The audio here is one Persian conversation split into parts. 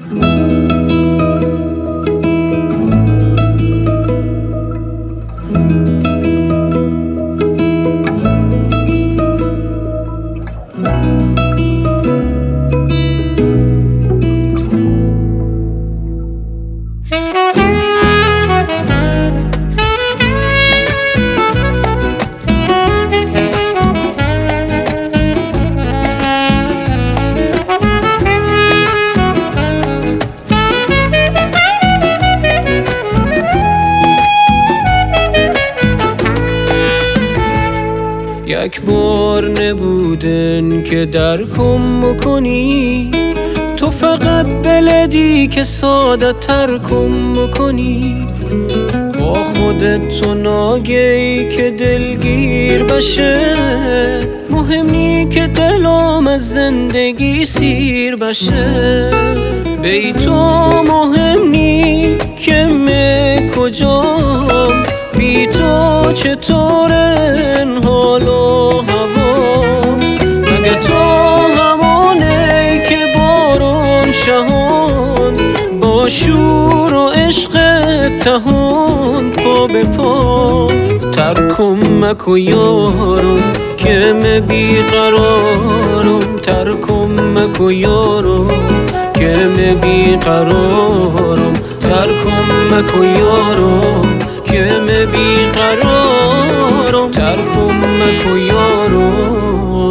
یک بار نبودن که درکم بکنی، تو فقط بلدی که ساده ترکم بکنی. با خودت تو ناگهی که دلگیر بشه، مهم نی که دلم از زندگی سیر بشه. بی تو مهم نی که من کجام، بی تو چطورن حال و هوا. مگه تو همونه که بارون شهان، با شور و عشق تهان پا به پا. ترکم مکو یارم که من بیقرارم، ترکم مکو یارم که من بیقرارم، ترکم مکو یارم که من بیقرارم، ترکم مکو یارم.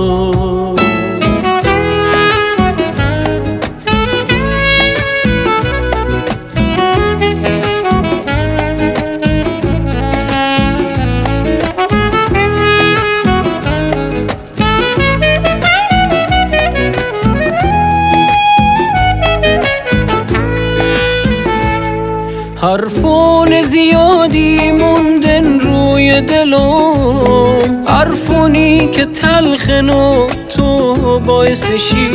حرفون زیادی موندن روی دلم، حرفونی که تلخن و تو باعثشی.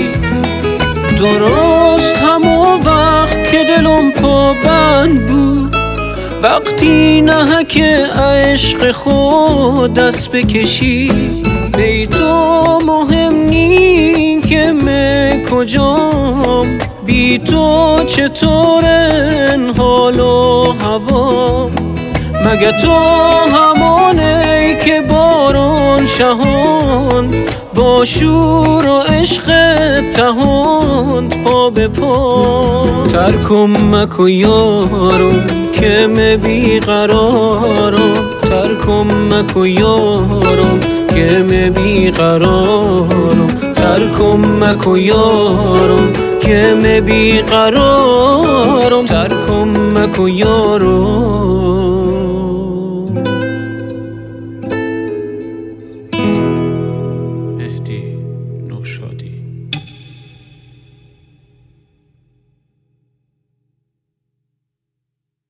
درست همون وقت که دلم پابند بود، وقتی نه که عشق خود دست بکشی. بی تو مهم نی که من کجام، بی تو چطورن حال و هوا. مگه تو همونه که بارون شهان، با شور و عشق تهان پا به پا. ترکم مکو یارم که من بیقرارم، ترکم مکو یارم که من بیقرارم، ترکم مکو یارم که من بیقرارم، ترکم مکو یارم.